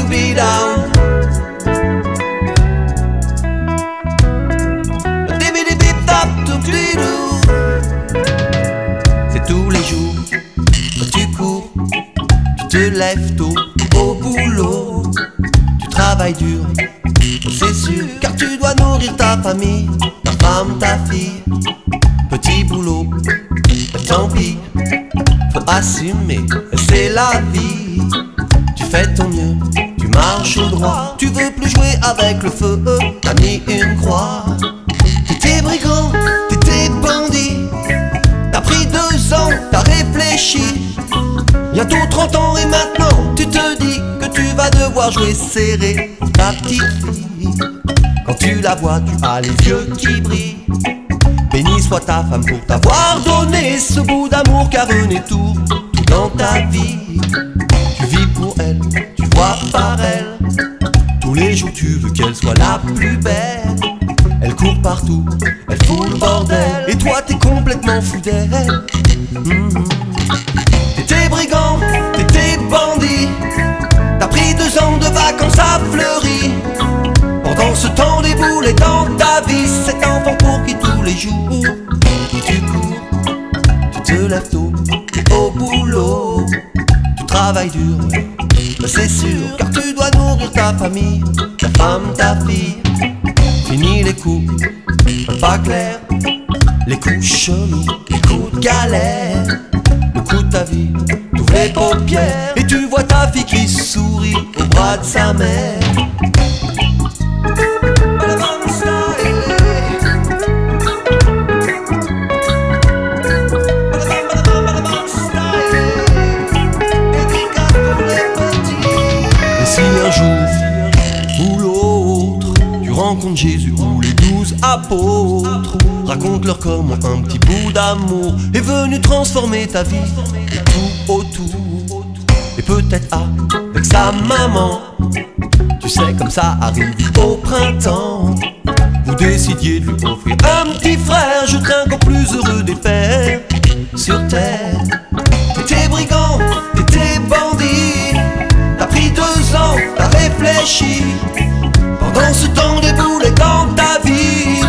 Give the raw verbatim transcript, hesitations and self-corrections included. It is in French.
be down. C'est tous les jours que tu cours, tu te lèves tôt au boulot, tu travailles dur, c'est sûr, car tu dois nourrir ta famille, ta femme, ta fille. Petit boulot, tant pis, faut assumer, c'est la vie. Tu fais ton mieux, tu marches au droit, tu veux plus jouer avec le feu, t'as mis une croix. T'étais brigand, t'étais bandit, t'as pris deux ans, t'as réfléchi. Bientôt trente ans et maintenant tu te dis que tu vas devoir jouer serré pour ta petite fille. Quand tu la vois, tu as les yeux qui brillent. Béni soit ta femme pour t'avoir donné ce bout d'amour, car un est tout, tout dans ta vie. Tu vis pour elle, tu vois par elle. Tous les jours tu veux qu'elle soit la plus belle. Elle court partout, elle fout le bordel, et toi t'es complètement fou d'elle. Mmh. T'étais brigand, t'étais bandit, t'as pris deux ans de vacances à Fleury. Pendant ce temps des boulets dans ta vie, cet enfant pour qui tous les jours tu cours, tu te lèves tôt, t'es au boulot, tu travailles dur, c'est sûr, car tu dois nourrir ta famille, ta femme, ta fille. Fini les coups pas clairs, les coups chelous, les coups de galère. Le coup de ta vie, t'ouvres les paupières et tu vois ta fille qui sourit au bras de sa mère. Et si un jour ou l'autre tu rencontres Jésus ou les douze apôtres, raconte-leur comment un petit bout d'amour est venu transformer ta vie tout autour. Et peut-être avec sa maman, tu sais comme ça arrive au printemps, vous décidiez de lui offrir un petit frère. Je serais encore plus heureux des pères sur terre. T'étais brigand, t'étais bandit, t'as pris deux ans, t'as réfléchi. Pendant ce temps des boulets dans ta vie,